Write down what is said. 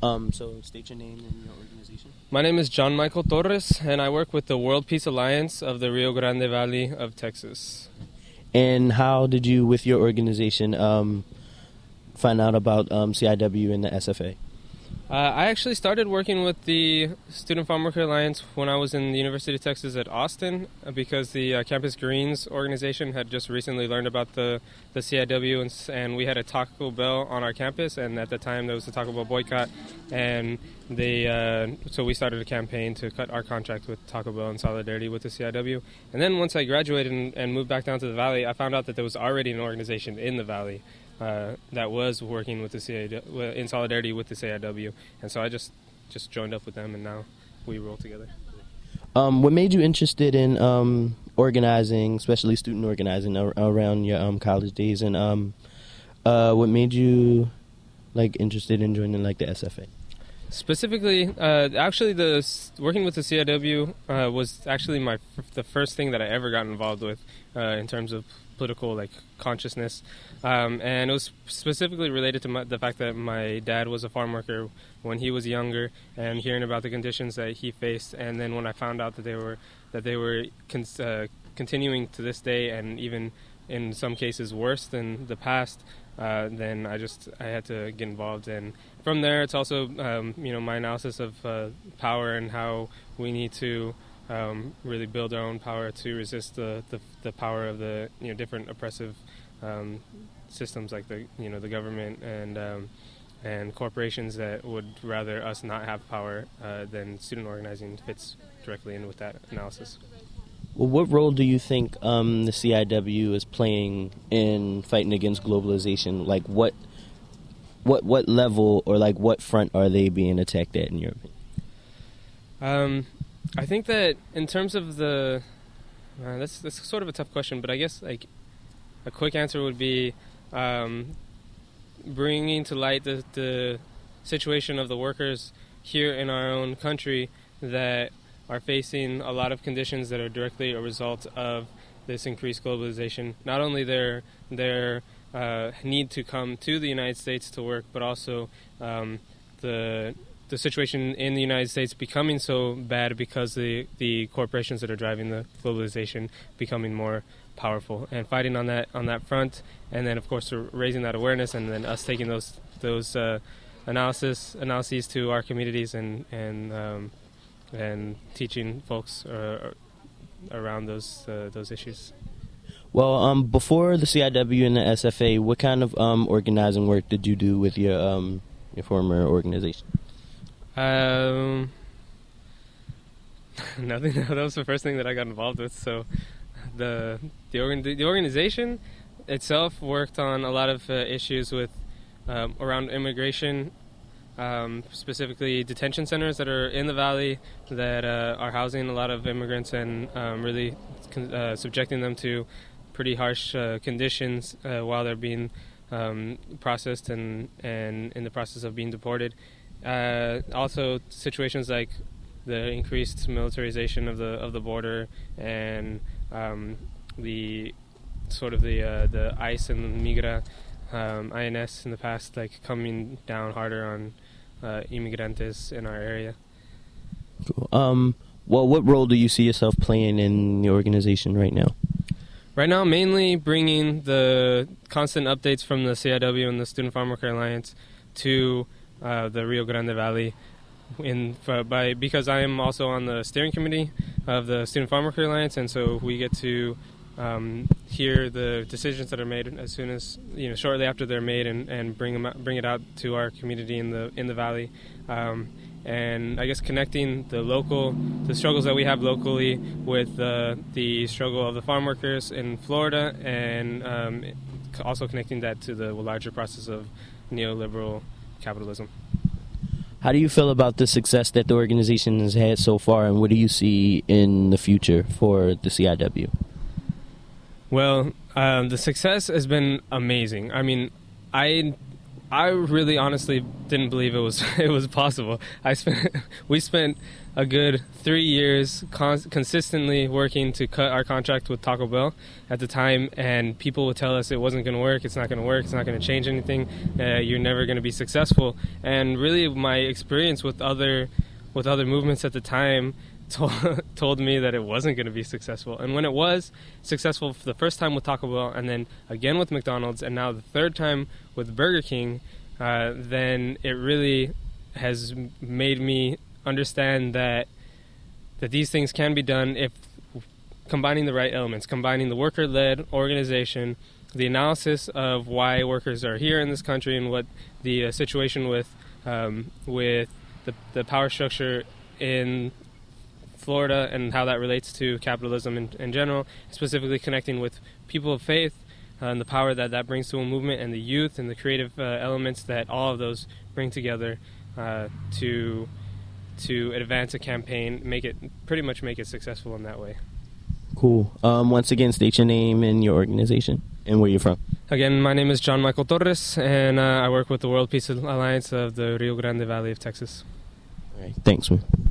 So state your name and your organization. My name is John Michael Torres, and I work with the World Peace Alliance of the Rio Grande Valley of Texas. And how did you, with your organization, find out about CIW and the SFA? I actually started working with the Student Farm Worker Alliance when I was in the University of Texas at Austin because the Campus Greens organization had just recently learned about the CIW, and we had a Taco Bell on our campus, and at the time there was a Taco Bell boycott, and so we started a campaign to cut our contract with Taco Bell in solidarity with the CIW. And then once I graduated and moved back down to the Valley, I found out that there was already an organization in the Valley that was working with the CIW, in solidarity with the CIW, and so I just joined up with them, and now we roll together. What made you interested in organizing, especially student organizing, around your college days, and what made you interested in joining the SFA? Specifically, actually, working with the CIW was actually the first thing that I ever got involved with in terms of political consciousness, and it was specifically related to the fact that my dad was a farm worker when he was younger, and hearing about the conditions that he faced, and then when I found out that they were continuing to this day, and even in some cases worse than the past, then I had to get involved. And from there, it's also my analysis of power and how we need to really build our own power to resist the power of the different oppressive systems like the government and corporations that would rather us not have power than student organizing fits directly in with that analysis. Well, what role do you think the CIW is playing in fighting against globalization? What level or what front are they being attacked at, in your opinion? I think that in terms of that's sort of a tough question, but I guess a quick answer would be bringing to light the situation of the workers here in our own country that are facing a lot of conditions that are directly a result of this increased globalization. Not only their need to come to the United States to work, but also the situation in the United States becoming so bad because the corporations that are driving the globalization becoming more powerful, and fighting on that front, and then of course raising that awareness, and then us taking those analyses to our communities and teaching folks around those issues. Well, before the CIW and the SFA, what kind of organizing work did you do with your former organization? Nothing. That was the first thing that I got involved with. So the organization itself worked on a lot of issues with around immigration, specifically detention centers that are in the Valley that are housing a lot of immigrants and really subjecting them to pretty harsh conditions while they're being processed and in the process of being deported. Also, situations like the increased militarization of the border and the ICE and Migra, INS in the past, coming down harder on immigrantes in our area. Cool. Well, what role do you see yourself playing in the organization right now? Right now, mainly bringing the constant updates from the CIW and the Student Farm Worker Alliance to the Rio Grande Valley, because I am also on the steering committee of the Student Farm Worker Alliance, and so we get to hear the decisions that are made as soon as shortly after they're made, and bring it out to our community in the Valley, and I guess connecting the struggles that we have locally with the struggle of the farm workers in Florida, and also connecting that to the larger process of neoliberal capitalism. How do you feel about the success that the organization has had so far, and what do you see in the future for the CIW? Well, the success has been amazing. I mean, I I really honestly didn't believe it was possible. We spent a good 3 years consistently working to cut our contract with Taco Bell at the time, and people would tell us it wasn't going to work, it's not going to work, it's not going to change anything, you're never going to be successful. And really my experience with other movements at the time told me that it wasn't going to be successful. And when it was successful for the first time with Taco Bell, and then again with McDonald's, and now the third time with Burger King, then it really has made me understand that these things can be done if combining the right elements, combining the worker-led organization, the analysis of why workers are here in this country, and what the situation with the power structure in Florida and how that relates to capitalism in general, specifically connecting with people of faith and the power that brings to a movement, and the youth and the creative elements that all of those bring together to advance a campaign, pretty much make it successful in that way. Cool. Once again, state your name and your organization and where you're from. Again, my name is John Michael Torres, and I work with the World Peace Alliance of the Rio Grande Valley of Texas. All right. Thanks, man.